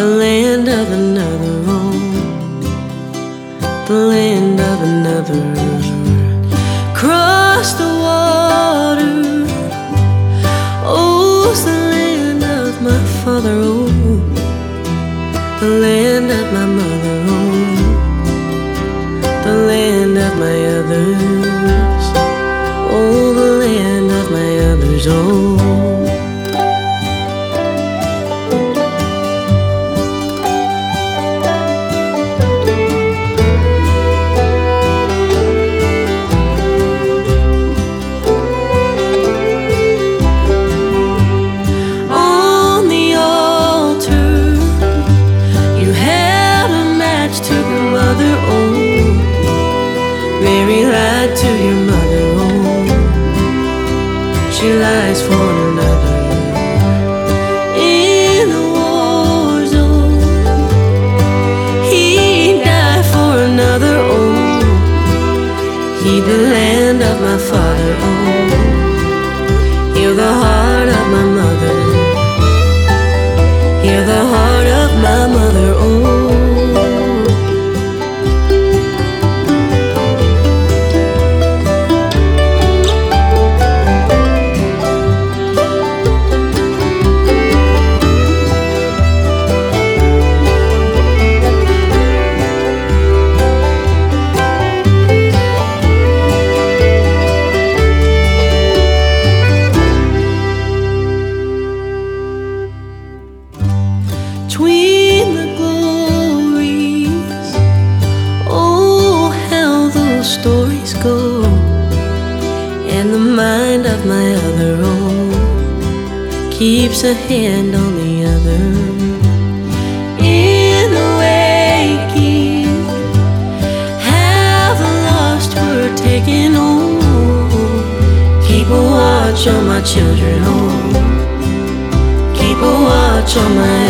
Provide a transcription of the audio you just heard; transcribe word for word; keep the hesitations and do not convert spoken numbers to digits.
the land of another, oh, the land of another. Cross the water, oh, it's the land of my father, oh, the land of my mother, oh, the land of my others, oh, the land of my others, oh. Mary lied to your mother, oh, she lies for another. In the war zone, he died for another, oh, heed the land of my father, oh, heal the heart of my mother, heal the heart of my mother, oh. Between the glories, oh, how those stories go, and the mind of my other, oh, keeps a hand on the other. In the waking, how the lost were taken, oh, keep a watch on my children, oh, keep a watch on my